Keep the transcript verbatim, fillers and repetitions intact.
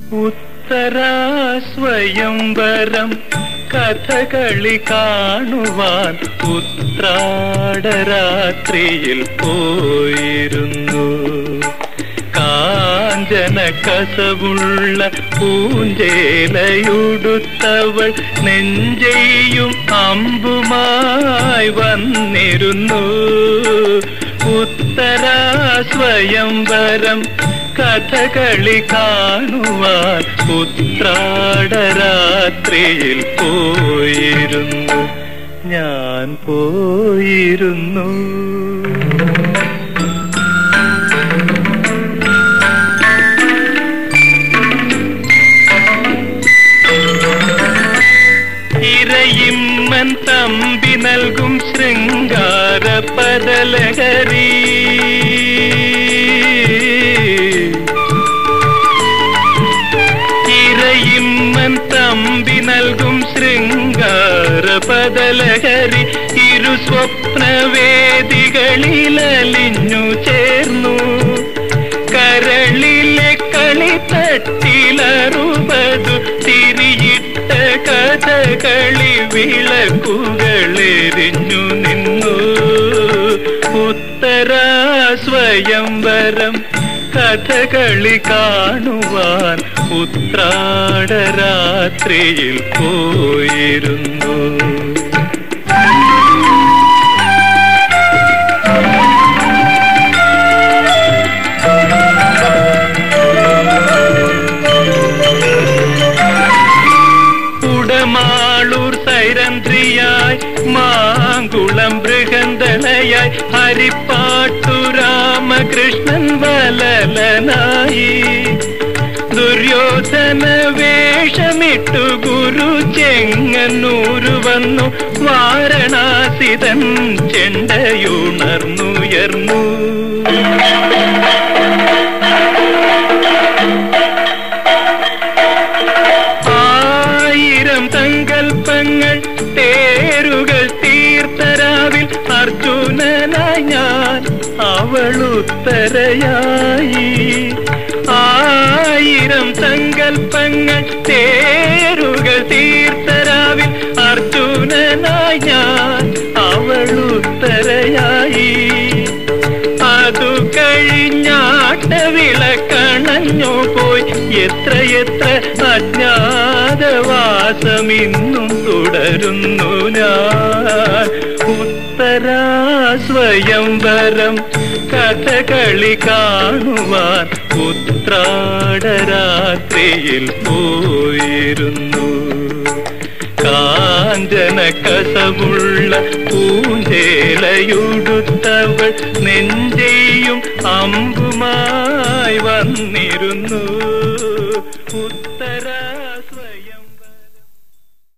ഉത്തരാ സ്വയംവരം കഥകളി കാണുവാൻ ഉത്രാടരാത്രിയിൽ പോയിരുന്നു. കാഞ്ചന കസവുള്ള പൂഞ്ചേലയുടുത്തവൾ നെഞ്ചെയ്യും അമ്പുമായി വന്നിരുന്നു. ഉത്തരാ സ്വയംവരം കഥകളി കാണുവാൻ ഉത്രാടരാത്രിയിൽ പോയിരുന്നു. ഞാൻ പോയിരുന്നു. ഇരയിമ്മൻ തമ്പി നൽകും ശൃംഗാര പദലഹരി, ഇരയിമ്മൻ തമ്പി നൽകും ശൃംഗാര പദലഹരി ഇരു സ്വപ്നവേദികളിലലിഞ്ഞു ചേർന്നു. കരളിലെ കളിത്തട്ടിലറുപതു തിരിയിട്ട കഥകളി വിളക്കുകളെരിഞ്ഞു നിന്നു. ഉത്തരാ സ്വയംവരം കഥകളി കാണുവാൻ ഉത്രാടരാത്രിയിൽ പോയിരുന്നു. ഉടമാളൂർ സൈരന്ധ്രിയായി മാങ്കുളം ബൃഹന്തളയായി ഹരിപ്പാട്ടു രാമകൃഷ്ണൻ വലലനായി ദുര്യോധന വേഷമിട്ടു ഗുരു ചെങ്ങന്നൂരു വന്നു. വാരണാസിതൻ ചെണ്ടയുണർന്നുയർന്നു. ആയിരം സങ്കൽപ്പങ്ങൾ തേരുകൾ തീർത്തരാവിൽ അർജുനനായി ഞാൻ അവളുത്തരയായി. ആയിരം സങ്കൽപ്പങ്ങൾ തേരുകൾ തീർത്തരാവിൽ അർജുനനായി ഞാൻ അവളുത്തരയായി. അതു കഴിഞ്ഞാട്ടവിളക്കണഞ്ഞു പോയി. എത്രയെത്ര അജ്ഞാതവാസമിന്നും തുടരുന്നു ഞാൻ. ഉത്തരാ സ്വയംവരം കഥകളി കാണുവാൻ ഉത്രാടരാത്രിയിൽ പോയിരുന്നു. കാഞ്ചന കസവുള്ള പൂഞ്ചേലയുടുത്തവൾ നെഞ്ചെയ്യും അമ്പുമായി വന്നിരുന്നു. ഉത്തരാ സ്വയം